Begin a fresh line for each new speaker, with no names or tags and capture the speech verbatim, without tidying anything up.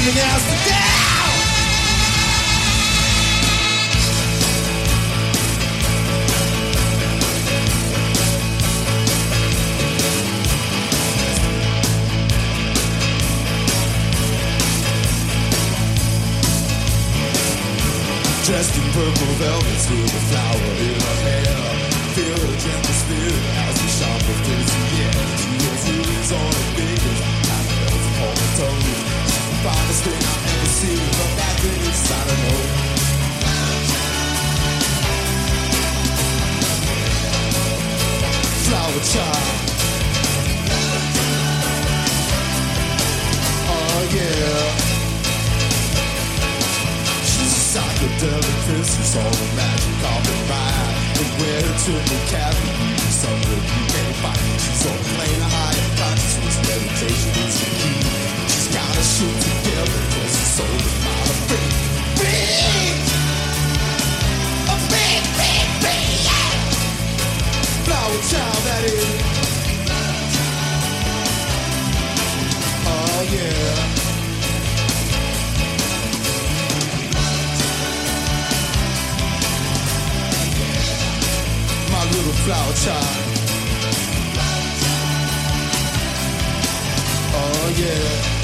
Nothing else to do. Dressed in purple velvet with a flower in her hair. Feel her gentle spirit as we shop her face. Yeah, she has rings on her fingers and bells upon her tongue. She's the finest thing I've ever seen. But that thing is, I don't know. Flower child. Oh yeah. Psychedelic princess, all the magic of the mind. And where it took the cavity, something you can't find. She's on a plane of higher consciousness, meditation is the key. She's got a shoot together, cause her soul is not a big, big, a big, big, big, yeah. Flower child, that is. Oh yeah. My little flower child. Oh yeah.